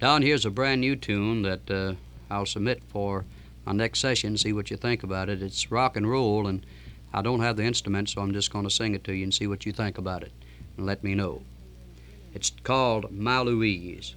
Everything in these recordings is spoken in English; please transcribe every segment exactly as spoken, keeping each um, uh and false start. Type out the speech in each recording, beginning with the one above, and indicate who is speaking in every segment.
Speaker 1: Don, here's a brand new tune that uh, I'll submit for my next session, see what you think about it. It's rock and roll, and I don't have the instrument, so I'm just going to sing it to you and see what you think about it, and let me know. It's called My Louise.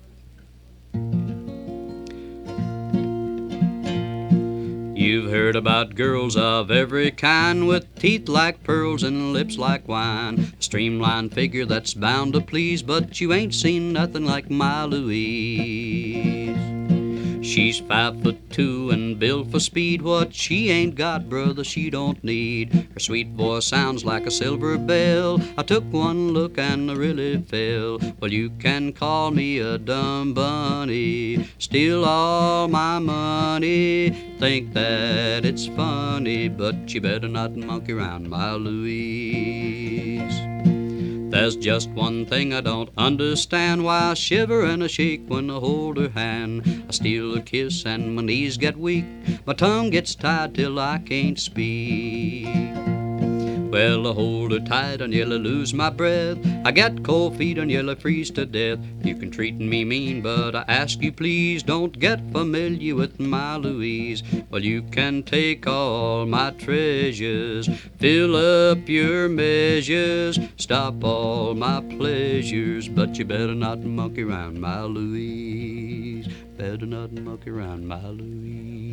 Speaker 1: You've heard about girls of every kind, with teeth like pearls and lips like wine, a streamlined figure that's bound to please, but you ain't seen nothing like my Louise. She's five foot two and built for speed. What she ain't got, brother, she don't need. Her sweet voice sounds like a silver bell. I took one look and I really fell. Well, you can call me a dumb bunny, steal all my money, think that it's funny, but you better not monkey around my Louise. There's just one thing I don't understand, why I shiver and I shake when I hold her hand. I steal a kiss and my knees get weak, my tongue gets tied till I can't speak. Well, I hold her tight and nearly lose my breath. I get cold feet and nearly freeze to death. You can treat me mean, but I ask you please, don't get familiar with my Louise. Well, you can take all my treasures, fill up your measures, stop all my pleasures, but you better not monkey around my Louise. Better not monkey around my Louise.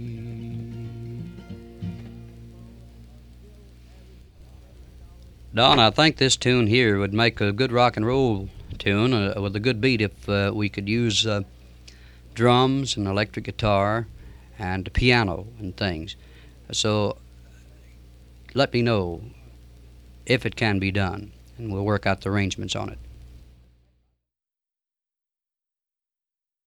Speaker 1: Don, I think this tune here would make a good rock and roll tune uh, with a good beat if uh, we could use uh, drums and electric guitar and piano and things. So let me know if it can be done, and we'll work out the arrangements on it.